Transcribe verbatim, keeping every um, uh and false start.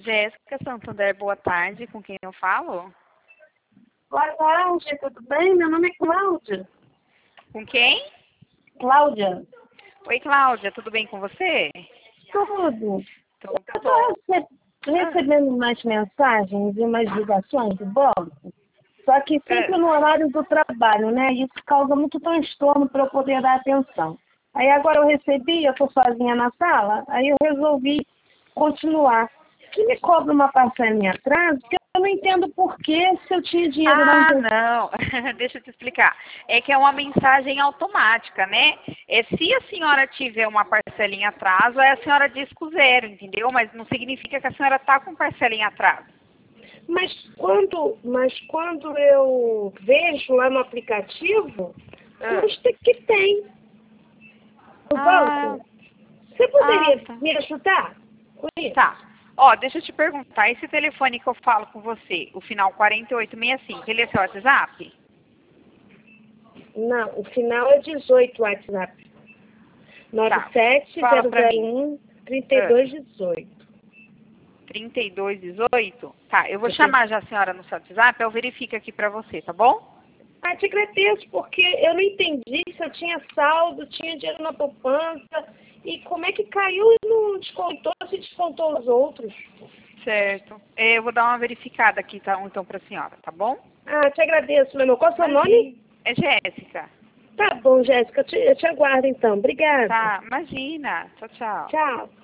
Jéssica Santander, boa tarde. Com quem eu falo? Oi, Cláudia, tudo bem? Meu nome é Cláudia. Com quem? Cláudia. Oi, Cláudia, tudo bem com você? Tudo. Então, tá Eu bom. estou recebendo umas mensagens e umas ligações do banco, só que sempre É. no horário do trabalho, né? Isso causa muito transtorno para eu poder dar atenção. Aí agora eu recebi, eu estou sozinha na sala, aí eu resolvi continuar. Que me cobra uma parcelinha atrás, porque eu não entendo por que se eu tinha dinheiro na Ah, empresa. não. Deixa eu te explicar. É que é uma mensagem automática, né? É, se a senhora tiver uma parcelinha atraso, aí a senhora diz com zero, entendeu? Mas não significa que a senhora está com parcelinha atraso. Mas quando, mas quando eu vejo lá no aplicativo, Ah, consta que tem no ah, banco. Você ah, poderia tá. me ajudar com isso? Tá. Ó, deixa eu te perguntar, esse telefone que eu falo com você, o final quarenta e oito sessenta e cinco, ele é seu WhatsApp? Não, o final é dezoito WhatsApp. Tá. nove sete Fala zero pra zero mim. um, três Ah, dois um oito. trinta e dois dezoito? Tá, eu vou Eu tenho- chamar já a senhora no seu WhatsApp, eu verifico aqui pra você, tá bom? Ah, te agradeço, porque eu não entendi se eu tinha saldo, tinha dinheiro na poupança, e como é que caiu e não descontou, se descontou os outros. Certo. É, eu vou dar uma verificada aqui, tá, então, pra senhora, tá bom? Ah, te agradeço, meu irmão. Qual é o seu Imagina. nome? É Jéssica. Tá bom, Jéssica. Eu te, eu te aguardo então. Obrigada. Tá, imagina. Tchau, tchau. Tchau.